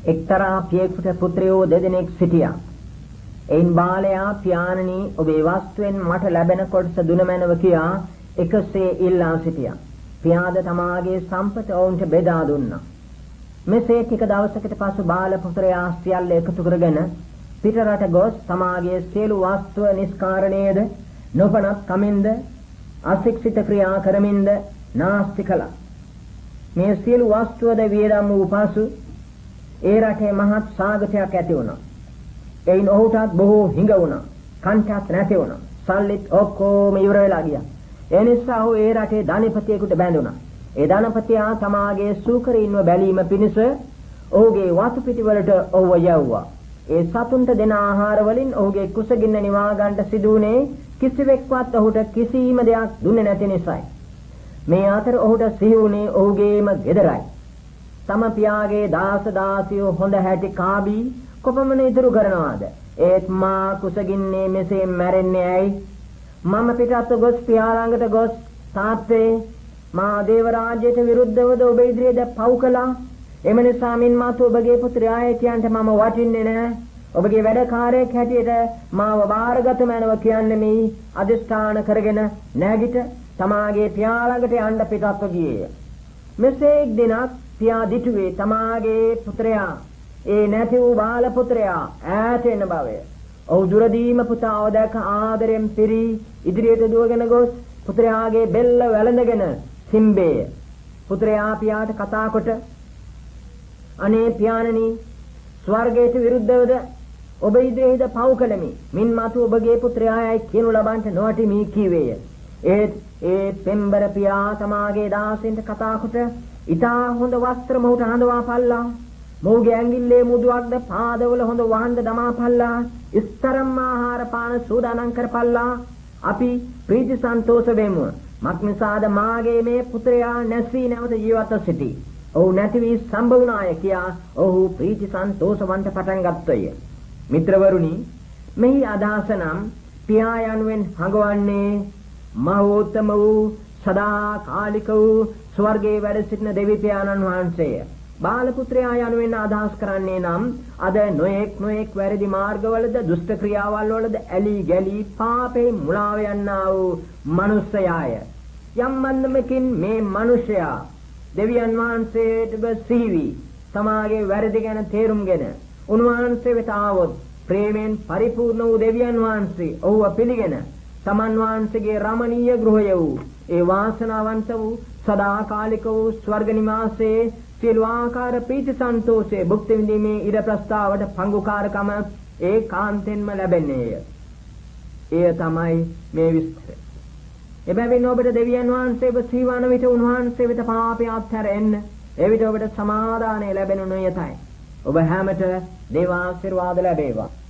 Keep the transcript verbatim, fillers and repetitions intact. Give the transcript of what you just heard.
එක්තරා පියෙකුට පුත්‍රයෝ දෙදෙනෙක් සිටියා. එයින් බාලයා පියාණනි ඔබේ වස්තුවෙන් මට ලැබෙන කොටස දුන මැනව කියා එකසේ ඉල්ලා සිටියා. පියාද තමාගේ සම්පත ඔවුන්ට බෙදා දුන්නා. මෙසේ ටික දවසකට පසු බාල පුත්‍රයා සියල්ල එකතු කරගෙන පිටරට ගොස් තමාගේ සියලු වස්තුව නිස්කාරණයද නොපනත් කමින්ද අශික්ෂිත ක්‍රියා කරමින්ද නාස්ති කළා. මේ සියලු වස්තුවද වියදම් වූ පසු ඒ රටේ මහත් සාගතයක් ඇති වුණා. එයින් ඔහුටත් බොහෝ හිඟ වුණා. කන්ටත් නැති වුණා. සල්ලිත් ඔක්කොම ඉවර වෙලා ගියා. ඒ නිසා ඔහු ඒ රටේ ධනපතියෙකුට බැඳුණා. ඒ ධනපතියා තමාගේ සූකරීන්ව බැලීම පිණිස ඔහුගේ වතු පිටි වලට ඔහුව යවුවා. ඒ සතුන්ට දෙන ආහාර වලින් ඔහුගේ කුසගින්න නිවා ගන්නට සිදුුනේ කිසිවෙක්වත් ඔහුට කිසිම දෙයක් දුන්නේ නැති නිසායි. මේ අතර ඔහුට සිහි වුණේ ඔහුගේම ගෙදරයි. තම පියාගේ දාස දාසියෝ හොඳ හැටි කාබී කොපමණ ඉදිරි කරනවාද? ඒත් මා කුසගින්නේ මෙසේ මැරෙන්නේ ඇයි? මම පිටත් ගොස් පියා ළඟට ගොස් තාත්තේ මා දේව රාජ්‍යයට විරුද්ධවද ඔබ ඉදිරියේද පව් කළා. එම නිසා මින් මාතු ඔබගේ පුත්‍රයාය කියන්ට මම වටින්නේ නැහැ. ඔබගේ වැඩකාරයෙක් හැටියට මාව බාරගත මැනව කියන්නේ මේ අදිෂ්ඨාන කරගෙන නැගිට තමාගේ පියා ළඟට යන්න පිටත්ව ගියේය. මෙසේ එක් දිනක් පියා දිටුවේ තමාගේ පුත්‍රයා ඒ නැති වූ බාල පුත්‍රයා ඈත එන බවය. ඔහු දුරදීම පුතාව දැක ආදරෙන් පිරී ඉදිරියට දුවගෙන ගොස් පුත්‍රයාගේ බෙල්ල වැළඳගෙන සිම්බේය. පුත්‍රයා පියාට කතා කොට අනේ පියාණනි ස්වර්ගයට විරුද්ධවද ඔබ ඉදිරියේද පව් කළමි. මින් මතු ඔබගේ පුත්‍රයායි කියනු ලබන්ට නොවටි මී කීවේය. ඒත් ඒ පෙම්බර පියා තමාගේ දාසෙන්ට කතා කොට ඊටා හොඳ වස්ත්‍ර මොහුට හඳවා පල්ලා. මොහුගේ ඇඟිල්ලේ මුදුවක්ද පාදවල හොඳ වහඳ දමා පල්ලා. ඉස්තරම් ආහාර පාන සූදානම් කරපල්ලා. අපි ප්‍රීති සන්තෝෂ වෙමු. මක්නිසාද මාගේ මේ පුත්‍රයා නැසී නැවත ජීවත්ව සිටී. ඔහු නැති වී සම්භ වුණාය කියා ඔහු ප්‍රීති සන්තෝෂවන්ත පටන් ගත්තය. මිත්‍රවරුනි, මෙහි අදහස නම් පියා යනුවෙන් හඟවන්නේ මහෝත්තම වූ සදා කාලික වූ ස්වර්ගයේ වැඩ සිටින දෙවි පියාණන් වහන්සේය. බාල පුත්‍රයා යනුවෙන් අදහස් කරන්නේ නම් අද නොඑක් නොඑක් වැරදි මාර්ගවලද දුෂ්ට ක්‍රියාවල් වලද ඇලී ගැලී පාපේ මුලාව යන්නා වූ මනුස්සයාය. යම් මන්දමකින් මේ මනුෂ්‍යයා දෙවියන් වහන්සේට සිහිවි තමාගේ වැරදි ගැන තේරුම්ගෙන උන්වහන්සේ වෙත ආවොත් ප්‍රේමෙන් පරිපූර්ණ වූ දෙවියන් වහන්සේ ඔහුව පිළිගෙන තමන් වහන්සේගේ රමණීය ගෘහය වූ ඒ වාසනාවන්ත වූ සදාකාලික වූ ස්වර්ග නිවාසයේ සියලු ආකාර ප්‍රීති සන්තෝෂයේ භුක්ති විඳීමේ ඉර ප්‍රස්තාවට පංගුකාරකම ඒකාන්තෙන්ම ලැබෙන්නේය. එය තමයි මේ විස්තරය. එබැවින් ඔබට දෙවියන් වහන්සේව සීවන විට උන්වහන්සේ වෙත පාපය අත්හැර එන්න. එවිට ඔබට සමාදානය ලැබෙනු නොයතයි. ඔබ හැමත දේව ආශිර්වාද ලැබේවා.